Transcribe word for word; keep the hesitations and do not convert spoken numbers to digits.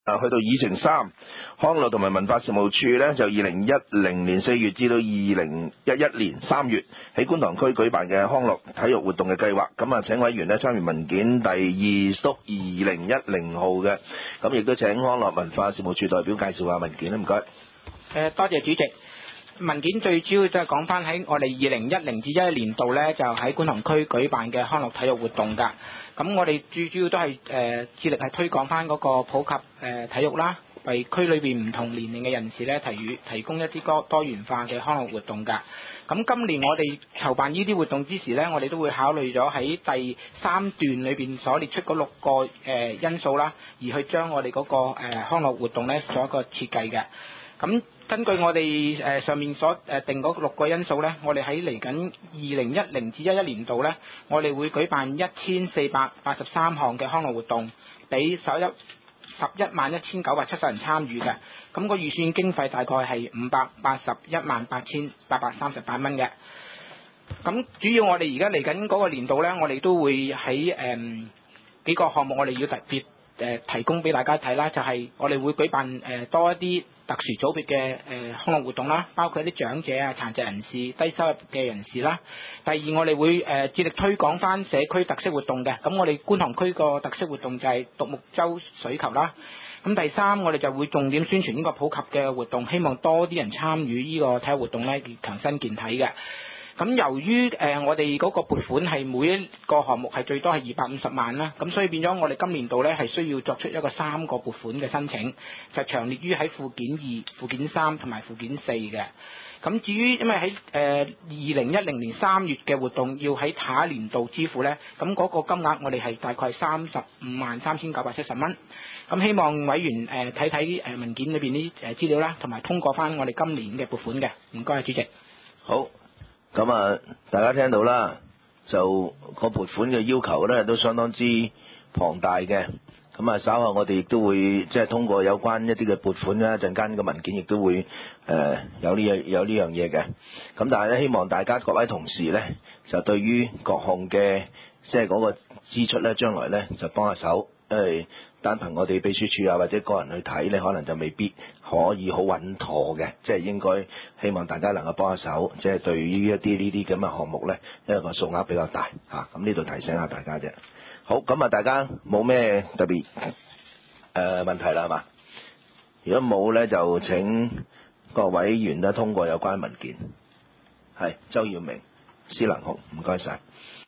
啊，去到議程三，康樂同埋文化事務處呢，就二零一零年四月至到二零一一年三月喺觀塘區舉辦嘅康樂體育活動嘅計劃，咁啊請委員呢參閱文件第二篤二零一零號嘅，咁亦都請康樂文化事務處代表介紹下文件啦，唔該。 誒，多謝主席。文件最主要就係講翻喺我哋二零一零至一一年度呢，就喺觀塘區舉辦嘅康樂體育活動㗎。咁我哋最主要都係誒、呃、致力係推廣翻嗰個普及誒、呃、體育啦，為區裏邊唔同年齡嘅人士咧提提供一啲多多元化嘅康樂活動㗎。咁今年我哋籌辦呢啲活動之時咧，我哋都會考慮咗喺第三段裏邊所列出嗰六個誒、呃、因素啦，而去將我哋嗰、那個、呃、康樂活動咧做一個設計嘅。咁根據我哋誒、呃、上面所誒定嗰六個因素咧，我哋喺嚟緊二零一零至一一年度咧，我哋會舉辦一千四百八十三項嘅康樂活動，俾十一十一萬一千九百七十人參與嘅。咁、個預算經費大概係五百八十一萬八千八百三十八蚊嘅。咁主要我哋而家嚟緊嗰個年度咧，我哋都會喺誒、呃、幾個項目，我哋要特別誒、呃、提供俾大家睇啦，就係、是、我哋會舉辦誒、呃、多一啲特殊組別嘅誒康樂活動啦，包括一啲長者啊、殘疾人士、低收入嘅人士啦。第二，我哋會誒、呃、致力推廣翻社區特色活動嘅。咁我哋觀塘區個特色活動就係獨木舟水球啦。咁第三，我哋就會重點宣傳呢個普及嘅活動，希望多啲人參與呢個體育活動咧，強身健體嘅。咁由於誒、呃、我哋嗰個撥款係每一個項目係最多係二百五十萬啦，咁所以變咗我哋今年度咧係需要作出一個三個撥款嘅申請，就詳列於喺附件二、附件三同埋附件四嘅。咁至於因為喺誒二零一零年三月嘅活動要喺下一年度支付咧，咁嗰個金額我哋係大概三十五萬三千九百七十蚊。咁希望委員誒睇睇誒文件裏邊啲誒資料啦，同埋通過翻我哋今年嘅撥款嘅。唔該，主席。 好。咁啊，大家聽到啦，就個撥款嘅要求咧都相當之龐大嘅。咁啊，稍後我哋亦都會即係通過有關一啲嘅撥款啦，陣間嘅文件亦都會誒、呃、有呢樣有呢樣嘢嘅。咁但係咧，希望大家各位同事咧，就對於各項嘅即係嗰個支出咧，將來咧就幫下手，因為單憑我哋秘書處啊或者個人去睇咧，可能就未必可以好穩妥嘅，即係應該希望大家能夠幫下手，即係對於一啲呢啲咁嘅項目咧，因為個數額比較大嚇，咁呢度提醒下大家啫。好，咁啊，大家冇咩特別誒、呃、問題啦，係嘛？如果冇咧，就請各位委員咧通過有關文件。係周耀明、施能雄，唔該晒。